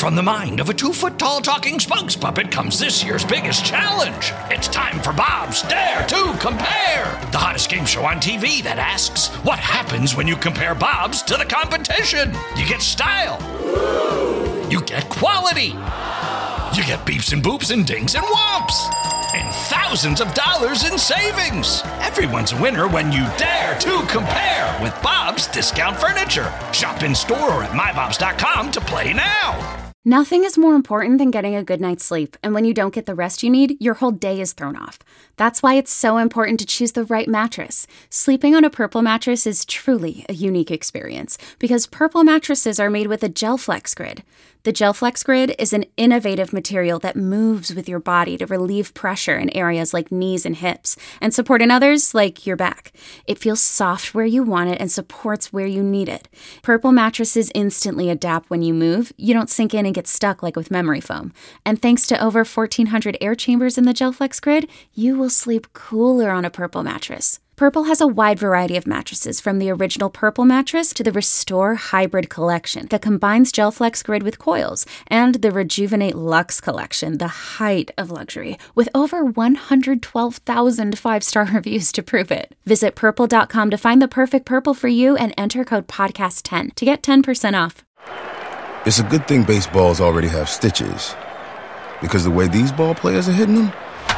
From the mind of a 2-foot-tall talking spokes puppet comes this year's biggest challenge. It's time for Bob's Dare to Compare, the hottest game show on TV that asks, what happens when you compare Bob's to the competition? You get style. You get quality. You get beeps and boops and dings and whomps. And thousands of dollars in savings. Everyone's a winner when you dare to compare with Bob's Discount Furniture. Shop in store or at mybobs.com to play now. Nothing is more important than getting a good night's sleep, and when you don't get the rest you need, your whole day is thrown off. That's why it's so important to choose the right mattress. Sleeping on a Purple mattress is truly a unique experience, because Purple mattresses are made with a GelFlex Grid. The GelFlex Grid is an innovative material that moves with your body to relieve pressure in areas like knees and hips, and support in others like your back. It feels soft where you want it and supports where you need it. Purple mattresses instantly adapt when you move. You don't sink in and get stuck like with memory foam. And thanks to over 1,400 air chambers in the GelFlex Grid, you will sleep cooler on a Purple mattress. Purple has a wide variety of mattresses, from the original Purple mattress to the Restore Hybrid collection that combines GelFlex Grid with coils, and the Rejuvenate Luxe collection, the height of luxury, with over 112,000 5-star reviews to prove it. Visit purple.com to find the perfect Purple for you and enter code podcast10 to get 10% off. It's a good thing baseballs already have stitches, because the way these ball players are hitting them,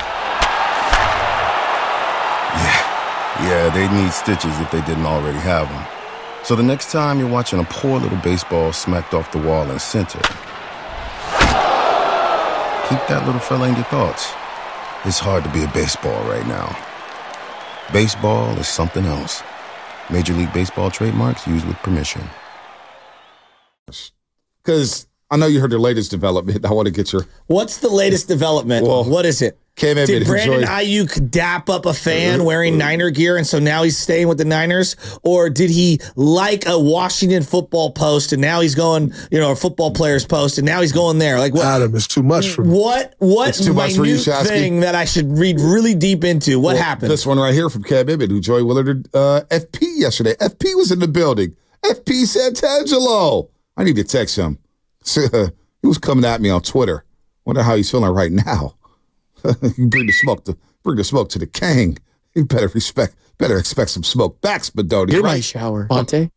yeah, they need stitches if they didn't already have them. So the next time you're watching a poor little baseball smacked off the wall in center, keep that little fella in your thoughts. It's hard to be a baseball right now. Baseball is something else. Major League Baseball trademarks used with permission. Because I know you heard the latest development. I want to get your... What's the latest development? Well, what is it? Did Brandon Ayuk dap up a fan wearing Niner gear, and so now he's staying with the Niners? Or did he like a Washington football post, and now he's going, a football player's post, and now he's going there? Like, what? Adam, it's too much for me. What minute thing that I should read really deep into? What happened? This one right here from Cam Newton, who joined Willard FP yesterday. FP was in the building. FP Santangelo. I need to text him. He was coming at me on Twitter. Wonder how he's feeling right now. You bring the smoke to the king. You better expect some smoke back, Spadoni. You're my shower, Monte.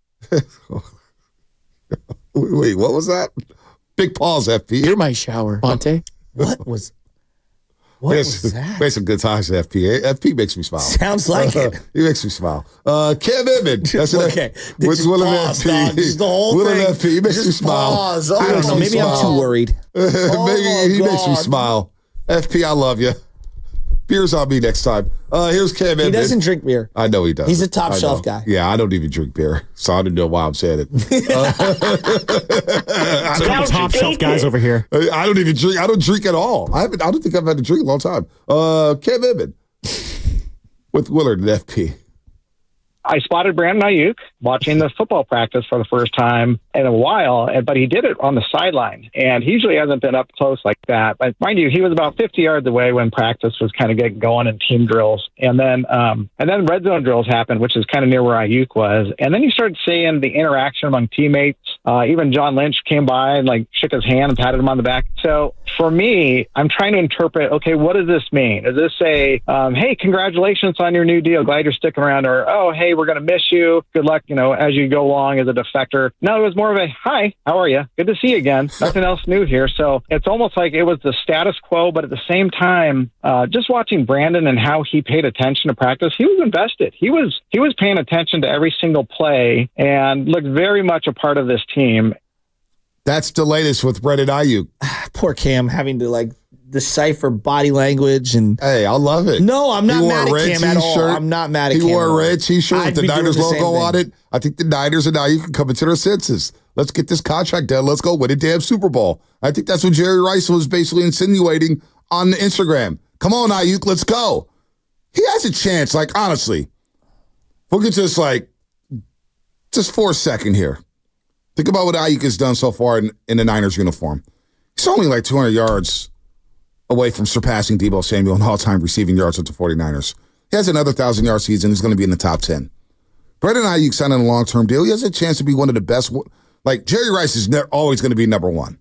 Wait, what was that? Big pause, FP. You're my shower, Monte. What was that? We had some good times, FP. FP makes me smile. Sounds like it. He makes me smile. Cam Edmond. That's okay. With Willem FP. Just the whole Willem thing. FP. He makes me smile. Pause. I don't know. Maybe I'm too worried. Maybe he makes me smile. FP, I love you. Beer's on me next time. Here's Cam Edmond. He doesn't drink beer. I know he does. He's a top shelf guy. Yeah, I don't even drink beer, so I don't know why I'm saying it. Top shelf guys over here. I don't even drink. I don't drink at all. I don't think I've had to drink in a long time. Cam Edmond with Willard and FP. I spotted Brandon Ayuk watching the football practice for the first time in a while, but he did it on the sideline, and he usually hasn't been up close like that. But mind you, he was about 50 yards away when practice was kind of getting going in team drills, and then red zone drills happened, which is kind of near where Ayuk was, and then you started seeing the interaction among teammates. Even John Lynch came by and shook his hand and patted him on the back. So for me, I'm trying to interpret, okay, what does this mean? Is this hey, congratulations on your new deal, glad you're sticking around, or, oh, hey, we're going to miss you, good luck, as you go along as a defector? No, it was more of a, hi, how are you? Good to see you again. Nothing else new here. So it's almost like it was the status quo, but at the same time, just watching Brandon and how he paid attention to practice, he was invested. He was paying attention to every single play and looked very much a part of this team. That's the latest with Brandon Ayuk. Poor Cam having to decipher body language and. Hey, I love it. No, I'm not mad at Cam at all. I'm not mad at Cam. He wore a red T-shirt with the Niners logo on it. I think the Niners and Ayuk can come into their senses. Let's get this contract done. Let's go win a damn Super Bowl. I think that's what Jerry Rice was basically insinuating on the Instagram. Come on, Ayuk, let's go. He has a chance. Honestly, we'll get just for a second here. Think about what Ayuk has done so far in the Niners uniform. He's only 200 yards away from surpassing Deebo Samuel in all-time receiving yards with the 49ers. He has another 1,000-yard season. He's going to be in the top 10. Brandon Ayuk signed on a long-term deal. He has a chance to be one of the best. Jerry Rice is always going to be number one.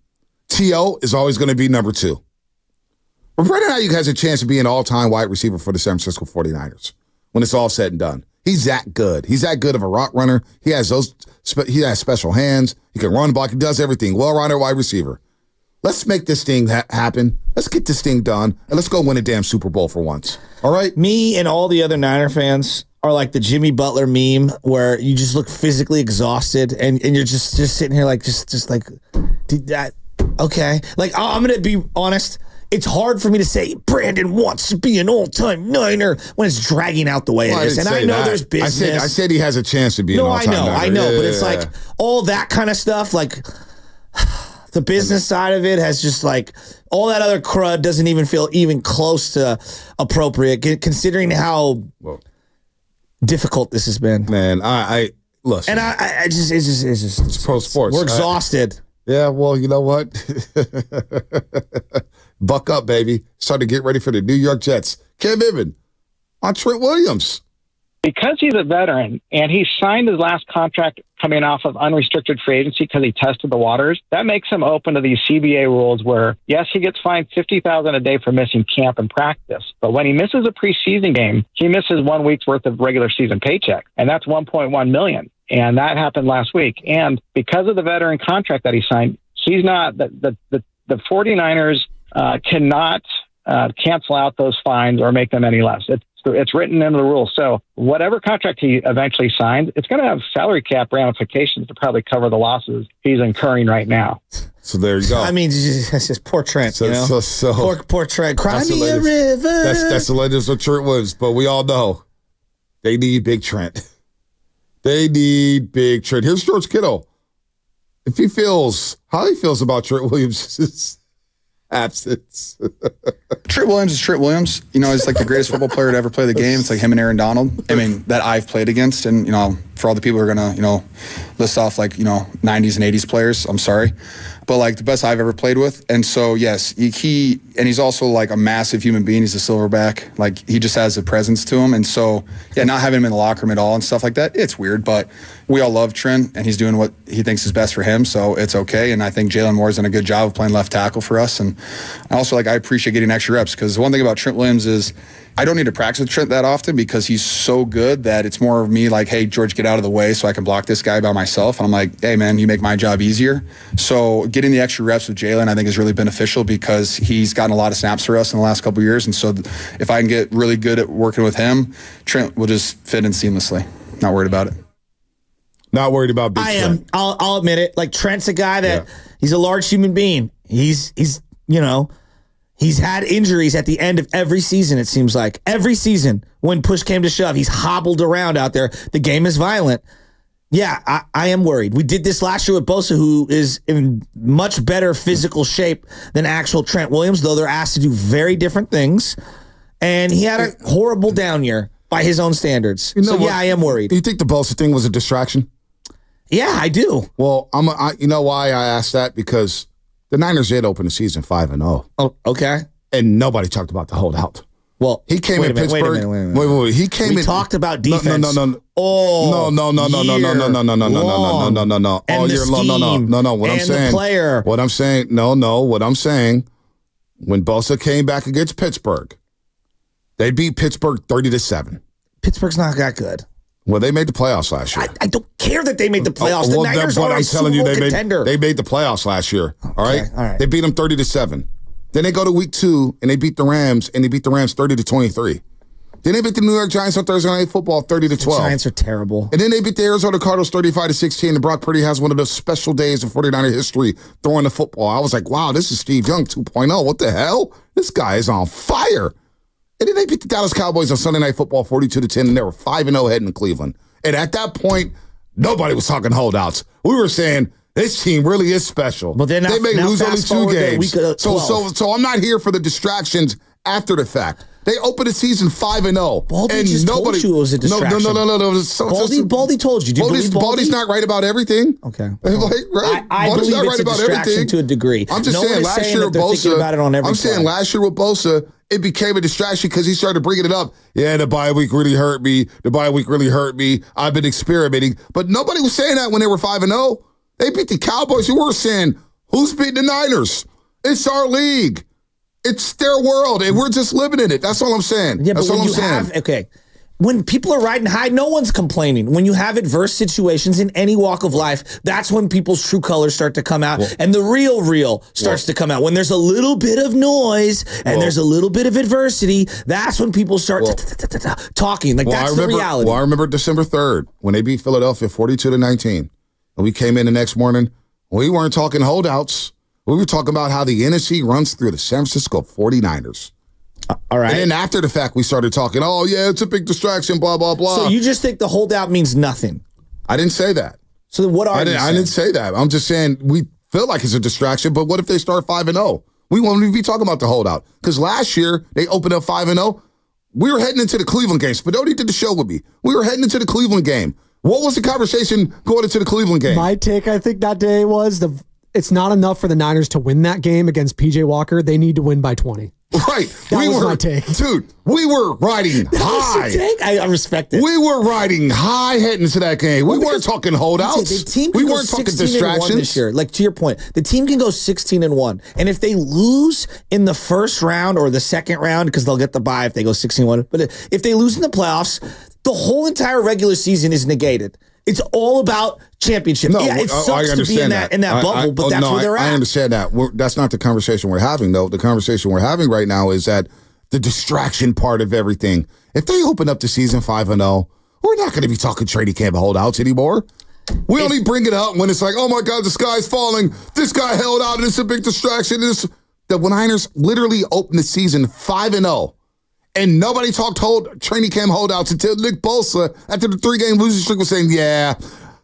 T.O. is always going to be number 2. But Brandon Ayuk has a chance to be an all-time wide receiver for the San Francisco 49ers when it's all said and done. He's that good. He's that good of a route runner. He has special hands. He can run, block. He does everything. Well-rounded wide receiver. Let's make this thing happen. Let's get this thing done, and let's go win a damn Super Bowl for once. All right? Me and all the other Niner fans are like the Jimmy Butler meme where you just look physically exhausted, and you're just sitting here like, just like, did that, okay. Like, I'm going to be honest. It's hard for me to say Brandon wants to be an all-time Niner when it's dragging out the way it is. And I know there's business. I said he has a chance to be an all-time Niner. I know, but it's like all that kind of stuff, like the business side of it has just like all that other crud doesn't even feel even close to appropriate, considering how difficult this has been. Man, I listen. And it's pro sports. We're exhausted. Yeah, well, you know what? Buck up, baby. Start to get ready for the New York Jets. Cam Newton on Trent Williams. Because he's a veteran and he signed his last contract coming off of unrestricted free agency because he tested the waters, that makes him open to these CBA rules where, yes, he gets fined $50,000 a day for missing camp and practice. But when he misses a preseason game, he misses 1 week's worth of regular season paycheck. And that's $1.1 million. And that happened last week. And because of the veteran contract that he signed, he's not the 49ers cannot cancel out those fines or make them any less. It's written into the rules. So whatever contract he eventually signs, it's going to have salary cap ramifications to probably cover the losses he's incurring right now. So there you go. I mean, it's just poor Trent, you know? Poor Trent. Cry me a river. That's the legends of Trent Williams. But we all know they need big Trent. They need big Trent. Here's George Kittle. How he feels about Trent Williams' absence. Trent Williams is Trent Williams. You know, he's like the greatest football player to ever play the game. It's like him and Aaron Donald. I mean, that I've played against. And, you know, for all the people who are going to, list off like, 90s and 80s players, I'm sorry. But like the best I've ever played with. And so, yes, he's also like a massive human being. He's a silverback. Like he just has a presence to him. And so, yeah, not having him in the locker room at all and stuff like that, it's weird. But we all love Trent and he's doing what he thinks is best for him. So it's okay. And I think Jalen Moore's done a good job of playing left tackle for us. And also, I appreciate getting extra reps because one thing about Trent Williams is I don't need to practice with Trent that often because he's so good that it's more of me like, hey, George, get out of the way so I can block this guy by myself. And I'm like, hey, man, you make my job easier. So getting the extra reps with Jalen, I think, is really beneficial because he's gotten a lot of snaps for us in the last couple of years. And so if I can get really good at working with him, Trent will just fit in seamlessly. Not worried about it. Not worried about big Trent. I am. I'll admit it. Like Trent's a guy that he's a large human being. He's had injuries at the end of every season, it seems like. Every season, when push came to shove, he's hobbled around out there. The game is violent. Yeah, I am worried. We did this last year with Bosa, who is in much better physical shape than actual Trent Williams, though they're asked to do very different things. And he had a horrible down year by his own standards. I am worried. You think the Bosa thing was a distraction? Yeah, I do. Well, you know why I asked that? Because the Niners did open the season 5-0. Oh, okay. And nobody talked about the holdout. Well, he came in Pittsburgh. Wait a minute. Wait. He came in. We talked about defense. No. No. All year long. No. What I'm saying. What I'm saying. No. What I'm saying. When Bosa came back against Pittsburgh, they beat Pittsburgh 30-7. Pittsburgh's not that good. Well, they made the playoffs last year. I don't care that they made the playoffs. The Niners are a Super Bowl contender. They made the playoffs last year. All right. They beat them 30-7. Then they go to week 2 and they beat the Rams, and they beat the Rams 30-23. Then they beat the New York Giants on Thursday Night Football 30-12. The Giants are terrible. And then they beat the Arizona Cardinals 35-16. And Brock Purdy has one of those special days in 49er history throwing the football. I was like, wow, this is Steve Young 2.0. What the hell? This guy is on fire. And then they beat the Dallas Cowboys on Sunday Night Football 42-10, and they were 5-0 heading to Cleveland. And at that point, nobody was talking holdouts. We were saying, this team really is special. But then they may lose only 2 games. So I'm not here for the distractions after the fact. They opened the season 5-0. Baldy just told you it was a distraction. No. Baldy told you. Do you believe Baldy? Baldy's not right about everything. Okay. Right? I believe it's a distraction to a degree. I'm just saying last year with Bosa, last year with Bosa, it became a distraction because he started bringing it up. Yeah, the bye week really hurt me. I've been experimenting. But nobody was saying that when they were 5-0. They beat the Cowboys. You were saying, Who's beating the Niners? It's our league. It's their world, and we're just living in it. That's all I'm saying. Yeah, but That's all I'm saying. Okay. When people are riding high, no one's complaining. When you have adverse situations in any walk of life, that's when people's true colors start to come out, and the real starts to come out. When there's a little bit of noise and there's a little bit of adversity, that's when people start talking. Like, that's the reality. Well, I remember December 3rd when they beat Philadelphia 42-19, and we came in the next morning. We weren't talking holdouts. We were talking about how the NFC runs through the San Francisco 49ers. All right. And then after the fact, we started talking, oh, yeah, it's a big distraction, blah, blah, blah. So you just think the holdout means nothing? I didn't say that. So then what are you saying? I didn't say that. I'm just saying we feel like it's a distraction, but what if they start 5-0? We won't even be talking about the holdout. Because last year, they opened up 5-0. We were heading into the Cleveland game. Spadoni did the show with me. We were heading into the Cleveland game. What was the conversation going into the Cleveland game? My take, I think, that day was it's not enough for the Niners to win that game against P.J. Walker. They need to win by 20. Right. That was my take. Dude, we were riding high. That's your take? I respect it. We were riding high heading into that game. We weren't talking holdouts. The team can we go weren't talking 16-1 distractions this year. Like, to your point, the team can go 16-1. And if they lose in the first round or the second round, because they'll get the bye if they go 16-1, but if they lose in the playoffs, the whole entire regular season is negated. It's all about championship. No, yeah, it sucks to be in that bubble, but that's where they're at. I understand that. That's not the conversation we're having, though. The conversation we're having right now is that the distraction part of everything. If they open up the season 5-0, we're not going to be talking training camp holdouts anymore. We only bring it up when it's like, oh my God, the sky's falling. This guy held out, and it's a big distraction. The Niners literally opened the season 5-0. And nobody talked training camp holdouts until Nick Bosa, after the 3-game losing streak, was saying, yeah,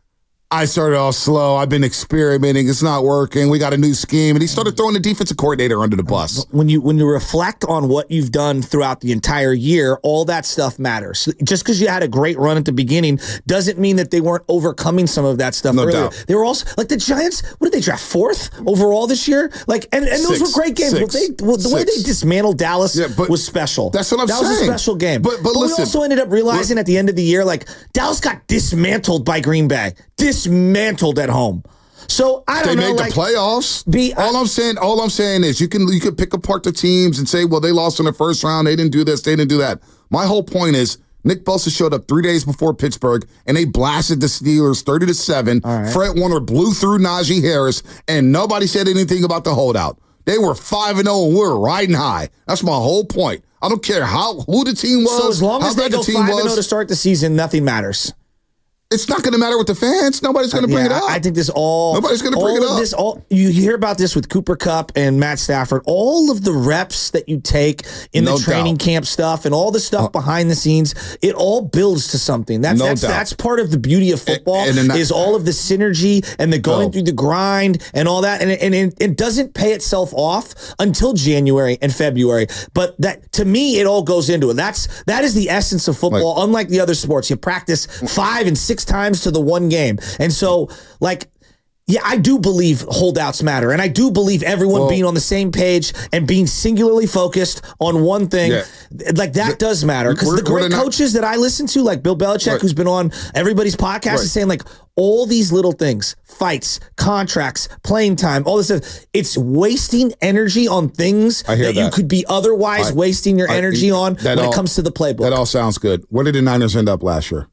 I started off slow. I've been experimenting. It's not working. We got a new scheme. And he started throwing the defensive coordinator under the bus. When you reflect on what you've done throughout the entire year, all that stuff matters. Just because you had a great run at the beginning doesn't mean that they weren't overcoming some of that stuff earlier. Doubt. They were also, like the Giants, what did they draft? 4th overall this year? Like, and those were great games. The way they dismantled Dallas was special. That's what I'm saying. That was a special game. But listen, we also ended up realizing at the end of the year, like, Dallas got dismantled by Green Bay. Dismantled at home. So I don't know. They made the playoffs. All I'm saying is you can pick apart the teams and say, well, they lost in the first round. They didn't do this. They didn't do that. My whole point is Nick Bosa showed up 3 days before Pittsburgh, and they blasted the Steelers 30-7. Right. Fred Warner blew through Najee Harris, and nobody said anything about the holdout. They were 5-0, and we were riding high. That's my whole point. I don't care who the team was. So as long as they go 5-0 to start the season, nothing matters. It's not going to matter with the fans. Nobody's going to bring it up. I think nobody's going to bring it up. You hear about this with Cooper Kupp and Matt Stafford. All of the reps that you take in the training camp stuff and all the stuff behind the scenes, it all builds to something. That's part of the beauty of football is all of the synergy and the going through the grind and all that. And it doesn't pay itself off until January and February. But that, to me, it all goes into it. That is the essence of football. Unlike the other sports, you practice 5 and 6 times to the one game. And so, like, yeah, I do believe holdouts matter. And I do believe everyone being on the same page and being singularly focused on one thing, like that does matter. Because the great coaches that I listen to, like Bill Belichick, who's been on everybody's podcast, is saying, like, all these little things, fights, contracts, playing time, all this stuff, it's wasting energy on things that you could be otherwise wasting your energy on when it comes to the playbook. That all sounds good. Where did the Niners end up last year?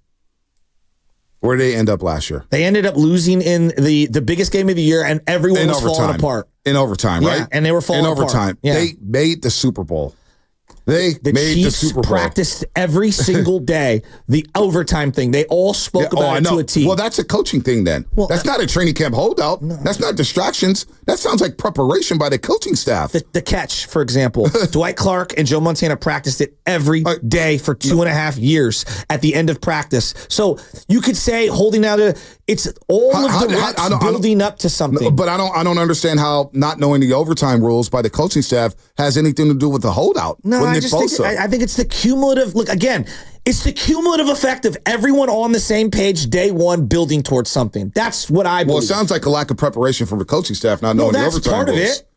Where did they end up last year? They ended up losing in the biggest game of the year, and everyone was falling apart. In overtime, right? Yeah, and they were falling apart. In overtime. Yeah. They made the Super Bowl. The Chiefs practiced every single day the overtime thing. They all spoke about it to a T. Well, that's a coaching thing then. Well, that's not a training camp holdout. No. That's not distractions. That sounds like preparation by the coaching staff. The catch, for example. Dwight Clark and Joe Montana practiced it every day for 2.5 years at the end of practice. So you could say holding out it's all of the reps building up to something. But I don't understand how not knowing the overtime rules by the coaching staff has anything to do with the holdout. No, I think it's the cumulative. Look, again, it's the cumulative effect of everyone on the same page day one building towards something. That's what I believe. Well, it sounds like a lack of preparation from the coaching staff not knowing the overtime rules. That's part of it.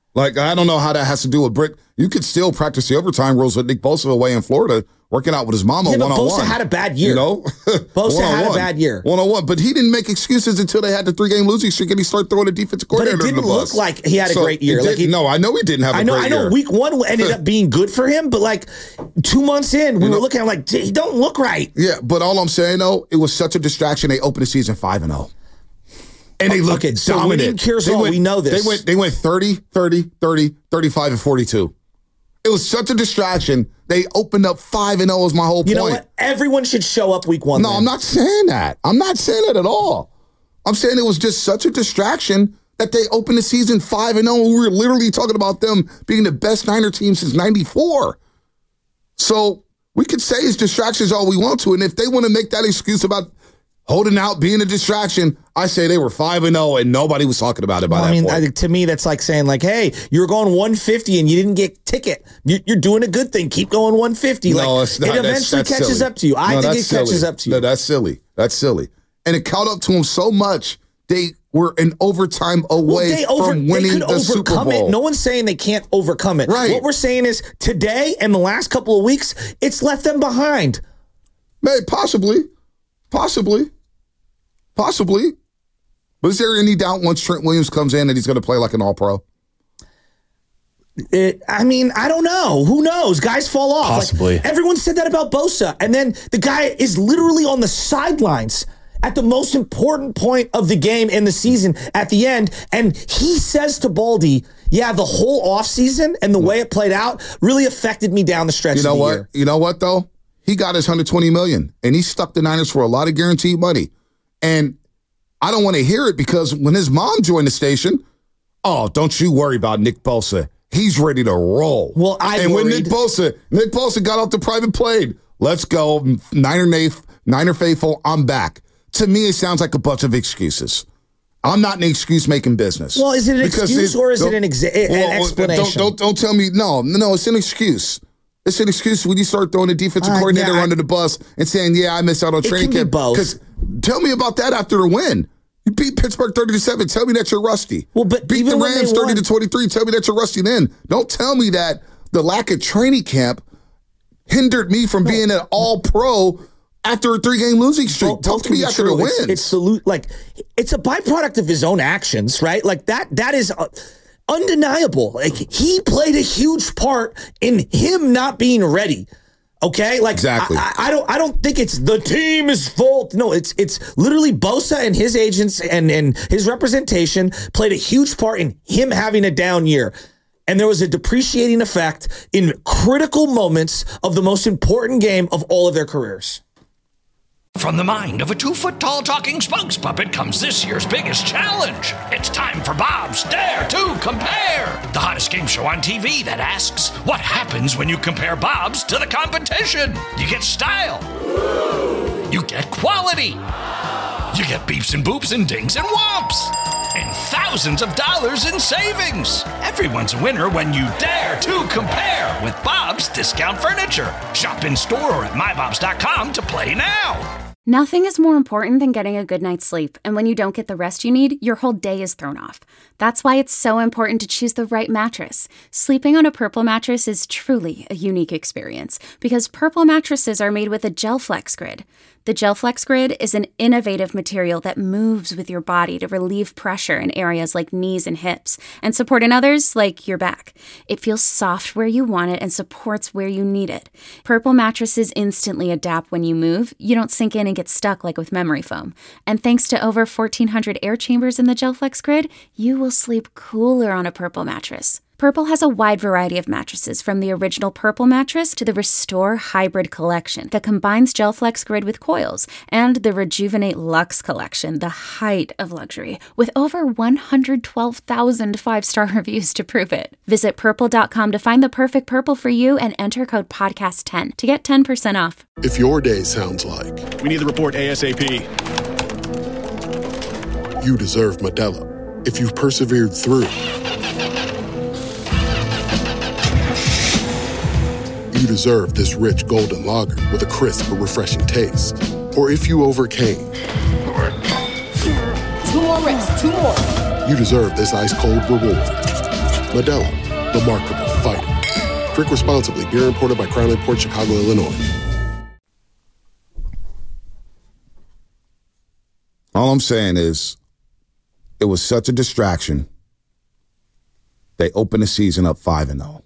Like, I don't know how that has to do with Britt. You could still practice the overtime rules with Nick Bosa away in Florida, working out with his mama one-on-one. Bosa had a bad year. You know? Bosa had a bad year. One-on-one. But he didn't make excuses until they had the 3-game losing streak, and he started throwing the defensive coordinator But it didn't look like he had a great year. No, I know he didn't have a great year. I know week 1 ended up being good for him, but like 2 months in, we were looking at him like, he don't look right. Yeah, but all I'm saying, though, it was such a distraction. They opened the season 5-0. And they looked dominant. We know this. They went 30, 30, 30, 35, and 42. It was such a distraction. They opened up 5-0 is my whole point. You know what? Everyone should show up week 1. No, I'm not saying that. I'm not saying that at all. I'm saying it was just such a distraction that they opened the season 5-0. We were literally talking about them being the best Niner team since 94. So we could say it's distractions all we want to. And if they want to make that excuse about holding out, being a distraction, I say they were 5-0 and nobody was talking about it by that point. To me, that's like saying, like, hey, you were going 150 and you didn't get ticket. You're doing a good thing. Keep going 150. No, it's not. It eventually catches up to you. I think it catches up to you. No, that's silly. That's silly. And it caught up to them so much, they were an overtime away from winning the Super Bowl. No one's saying they can't overcome it. Right. What we're saying is today and the last couple of weeks, it's left them behind. Maybe, possibly. But is there any doubt once Trent Williams comes in that he's going to play like an all-pro? I don't know. Who knows? Guys fall off. Possibly. Like, everyone said that about Bosa. And then the guy is literally on the sidelines at the most important point of the game in the season at the end. And he says to Baldy, yeah, the whole offseason and the way it played out really affected me down the stretch of the year. You know what, though? He got his $120 million, and he stuck the Niners for a lot of guaranteed money. And I don't want to hear it because when his mom joined the station, oh, don't you worry about Nick Bosa. He's ready to roll. Well, when Nick Bosa got off the private plane, let's go, Niner faithful, I'm back. To me, it sounds like a bunch of excuses. I'm not in excuse-making business. Well, is it an excuse or is it an explanation? Don't tell me. No, it's an excuse. It's an excuse when you start throwing the defensive coordinator under the bus and saying, yeah, I missed out on training camp. Because tell me about that after the win. You beat Pittsburgh 30-7. Tell me that you're rusty. Well, but beat the Rams 30-23. Tell me that you're rusty then. Don't tell me that the lack of training camp hindered me from being an all-pro after a 3-game losing streak. Talk to me after the wins. It's a byproduct of his own actions, right? Like that is undeniable. Like he played a huge part in him not being ready. Okay, like exactly. I don't think it's the team's fault. No, it's literally Bosa and his agents and his representation played a huge part in him having a down year. And there was a depreciating effect in critical moments of the most important game of all of their careers. From the mind of a 2-foot-tall talking spokes puppet comes this year's biggest challenge. It's time for Bob's Dare to Compare, the hottest game show on TV that asks, what happens when you compare Bob's to the competition? You get style. You get quality. You get beeps and boops and dings and whomps. And thousands of dollars in savings. Everyone's a winner when you dare to compare with Bob's Discount Furniture. Shop in store or at mybobs.com to play now. Nothing is more important than getting a good night's sleep, and when you don't get the rest you need, your whole day is thrown off. That's why it's so important to choose the right mattress. Sleeping on a Purple mattress is truly a unique experience because Purple mattresses are made with a GelFlex Grid. The GelFlex Grid is an innovative material that moves with your body to relieve pressure in areas like knees and hips and support in others like your back. It feels soft where you want it and supports where you need it. Purple mattresses instantly adapt when you move. You don't sink in and get stuck like with memory foam. And thanks to over 1,400 air chambers in the GelFlex Grid, you will sleep cooler on a Purple mattress. Purple has a wide variety of mattresses, from the original Purple mattress to the Restore Hybrid collection that combines GelFlex Grid with coils, and the Rejuvenate Luxe collection, the height of luxury, with over 112,000 5-star reviews to prove it. Visit purple.com to find the perfect Purple for you and enter code podcast10 to get 10% off. If your day sounds like, we need the report ASAP, you deserve Modelo. If you've persevered through, you deserve this rich golden lager with a crisp but refreshing taste. Or if you overcame. 2 more reps, 2 more. You deserve this ice cold reward. Modelo, the mark of a fighter. Drink responsibly. Beer imported by Crown Imports, Chicago, Illinois. All I'm saying is, it was such a distraction. They opened the season up 5-0.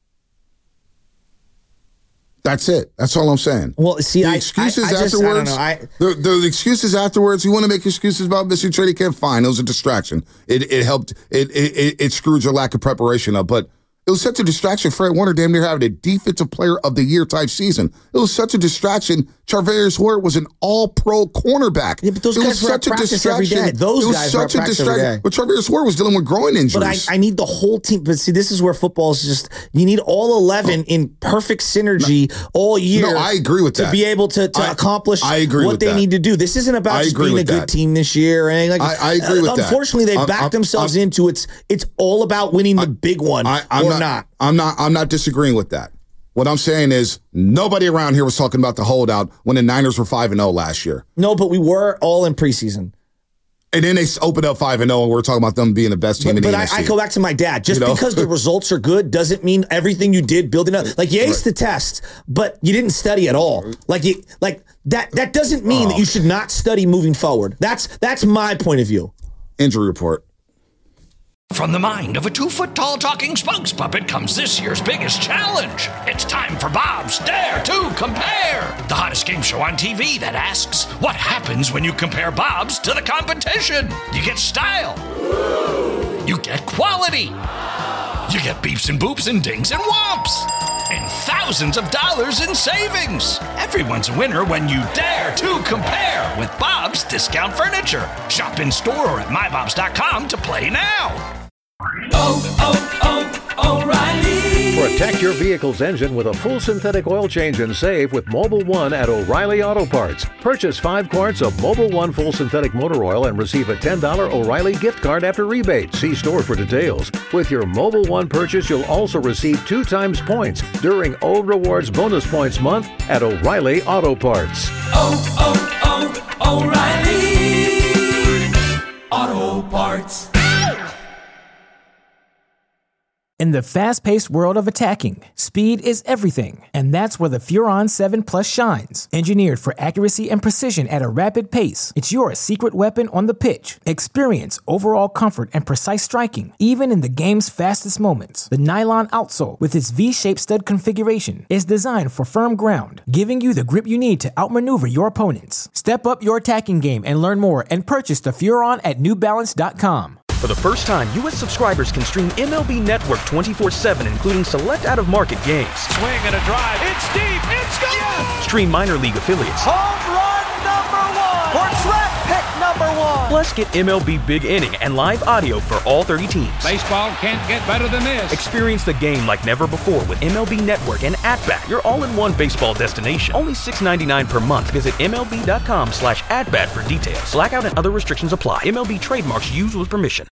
That's it. That's all I'm saying. Well, see, the excuses afterwards. The excuses afterwards. You want to make excuses about missing trade? You can't. Fine. It was a distraction. It helped. It screwed your lack of preparation up, but. It was such a distraction. Fred Warner damn near having a defensive player of the year type season. It was such a distraction. Charvarius Ward was an all-pro cornerback. Yeah, but those guys were at practice every day. Those guys were at practice every day. But Charvarius Ward was dealing with groin injuries. But I need the whole team. But see, this is where football is just, you need all 11 in perfect synergy all year. No, I agree with that. To be able to accomplish what they need to do. This isn't about just being a good team this year or anything like that. I agree with that. Unfortunately, they backed themselves into it's all about winning the big one or not. I'm not disagreeing with that. What I'm saying is nobody around here was talking about the holdout when the Niners were 5-0 last year. No, but we were all in preseason. And then they opened up 5-0, and we're talking about them being the best team in the NFC. But I go back to my dad. Just because the results are good doesn't mean everything you did building up. Like, you aced the test, but you didn't study at all. That doesn't mean that you should not study moving forward. That's my point of view. Injury report. From the mind of a 2-foot-tall talking spokes puppet comes this year's biggest challenge. It's time for Bob's Dare to Compare, the hottest game show on TV that asks, what happens when you compare Bob's to the competition? You get style. You get quality. You get beeps and boops and dings and whomps. And thousands of dollars in savings. Everyone's a winner when you dare to compare with Bob's Discount Furniture. Shop in store or at mybobs.com to play now. O'Reilly. Protect your vehicle's engine with a full synthetic oil change and save with Mobil 1 at O'Reilly Auto Parts. Purchase 5 quarts of Mobil 1 full synthetic motor oil and receive a $10 O'Reilly gift card after rebate. See store for details. With your Mobil 1 purchase, you'll also receive 2 times points during O Rewards Bonus Points Month at O'Reilly Auto Parts. O'Reilly Auto Parts. In the fast-paced world of attacking, speed is everything, and that's where the Furon 7 Plus shines. Engineered for accuracy and precision at a rapid pace, it's your secret weapon on the pitch. Experience overall comfort and precise striking, even in the game's fastest moments. The nylon outsole, with its V-shaped stud configuration, is designed for firm ground, giving you the grip you need to outmaneuver your opponents. Step up your attacking game and learn more and purchase the Furon at NewBalance.com. For the first time, U.S. subscribers can stream MLB Network 24/7, including select out-of-market games. Swing and a drive. It's deep. It's gone. Yes! Stream minor league affiliates. Home run number 1. Portrait pick number 1. Plus, get MLB Big Inning and live audio for all 30 teams. Baseball can't get better than this. Experience the game like never before with MLB Network and At-Bat, your all-in-one baseball destination. Only $6.99 per month. Visit MLB.com/AtBat for details. Blackout and other restrictions apply. MLB trademarks used with permission.